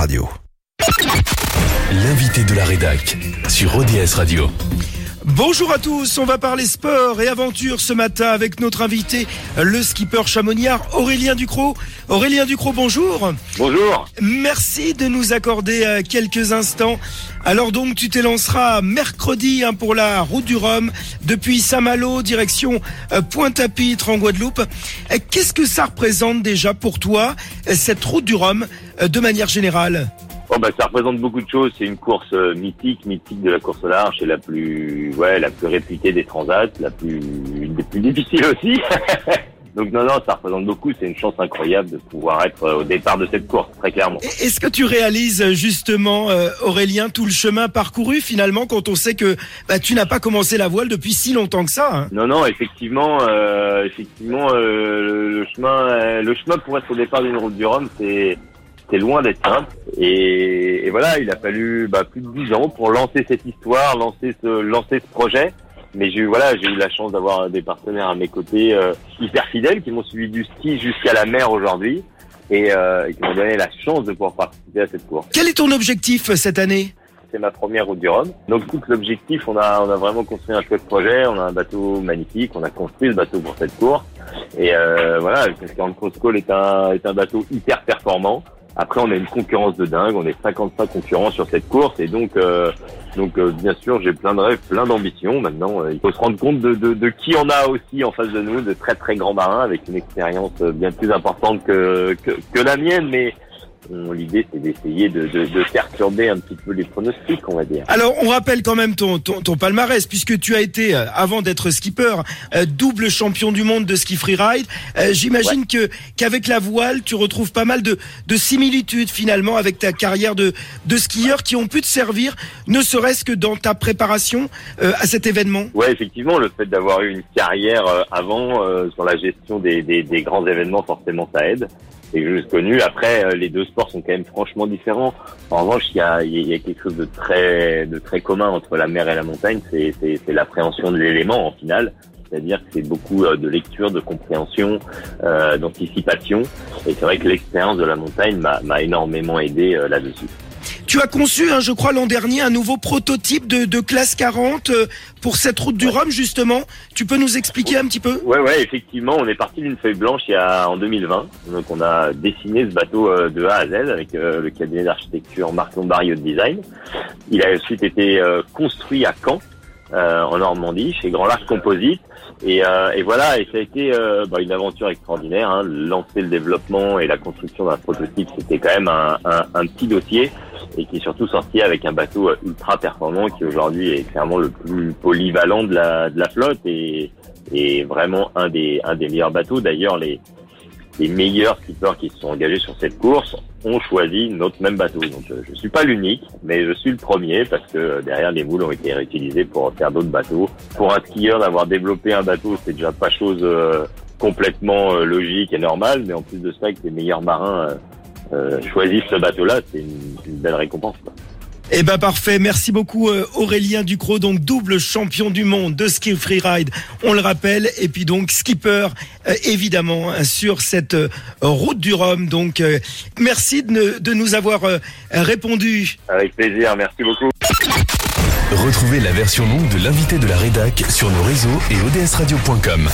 Radio. L'invité de la rédac sur ODS Radio. Bonjour à tous, on va parler sport et aventure ce matin avec notre invité, le skipper chamoniard Aurélien Ducrot. Aurélien Ducrot, bonjour. Bonjour. Merci de nous accorder quelques instants. Alors donc tu t'élanceras mercredi pour la route du Rhum depuis Saint-Malo, direction Pointe-à-Pitre en Guadeloupe. Qu'est-ce que ça représente déjà pour toi, cette route du Rhum, de manière générale ? Ça représente beaucoup de choses. C'est une course mythique de la course au large. C'est la plus réputée des transats, une des plus difficiles aussi. Donc non, ça représente beaucoup. C'est une chance incroyable de pouvoir être au départ de cette course, très clairement. Est-ce que tu réalises justement, Aurélien, tout le chemin parcouru finalement quand on sait que tu n'as pas commencé la voile depuis si longtemps que ça, hein ? Non, effectivement, le chemin pour être au départ d'une route du Rhum, c'est loin d'être simple et voilà, il a fallu plus de 10 ans pour lancer cette histoire, lancer ce projet. Mais j'ai eu la chance d'avoir des partenaires à mes côtés hyper fidèles qui m'ont suivi du ski jusqu'à la mer aujourd'hui et qui m'ont donné la chance de pouvoir participer à cette course. Quel est ton objectif cette année ? C'est ma première route du Rhum. Donc tout l'objectif, on a vraiment construit un chouette projet, on a un bateau magnifique, on a construit le bateau pour cette course et le Cascaron Cross Call est un bateau hyper performant. Après, on a une concurrence de dingue. On est 55 concurrents sur cette course. Et donc, bien sûr, j'ai plein de rêves, plein d'ambitions. Maintenant, il faut se rendre compte de qui on a aussi en face de nous, de très, très grands marins avec une expérience bien plus importante que la mienne. Mais l'idée, c'est d'essayer de perturber un petit peu les pronostics, on va dire. Alors, on rappelle quand même ton palmarès, puisque tu as été, avant d'être skipper, double champion du monde de ski freeride. J'imagine qu'avec la voile, tu retrouves pas mal de similitudes finalement avec ta carrière de skieur qui ont pu te servir, ne serait-ce que dans ta préparation à cet événement. Ouais, effectivement, le fait d'avoir eu une carrière avant sur la gestion des grands événements, forcément, ça aide. Et juste connu. Après, les deux sports sont quand même franchement différents. En revanche, il y a quelque chose de très commun entre la mer et la montagne. C'est l'appréhension de l'élément en finale. C'est-à-dire que c'est beaucoup de lecture, de compréhension, d'anticipation. Et c'est vrai que l'expérience de la montagne m'a énormément aidé là-dessus. Tu as conçu, je crois, l'an dernier, un nouveau prototype de classe 40 pour cette route du Rhum, justement. Tu peux nous expliquer un petit peu ? Ouais, effectivement, on est parti d'une feuille blanche en 2020. Donc, on a dessiné ce bateau de A à Z avec le cabinet d'architecture Marc Lombardi Design. Il a ensuite été construit à Caen, en Normandie, chez Grand Large Composite. Et voilà, et ça a été une aventure extraordinaire. Lancer le développement et la construction d'un prototype, c'était quand même un petit dossier et qui est surtout sorti avec un bateau ultra performant qui aujourd'hui est clairement le plus polyvalent de la flotte et vraiment un des meilleurs bateaux. D'ailleurs, les meilleurs skippers qui se sont engagés sur cette course ont choisi notre même bateau. Donc je suis pas l'unique, mais je suis le premier parce que derrière les moules ont été réutilisés pour faire d'autres bateaux. Pour un skieur d'avoir développé un bateau, c'est déjà pas chose complètement logique et normale, mais en plus de ça, que les meilleurs marins choisissent ce bateau-là, c'est une belle récompense, quoi. Parfait, merci beaucoup Aurélien Ducrot, donc double champion du monde de ski freeride, on le rappelle, et puis donc skipper évidemment sur cette route du Rhum. Donc merci de nous avoir répondu. Avec plaisir, merci beaucoup. Retrouvez la version longue de l'invité de la rédac sur nos réseaux et odsradio.com.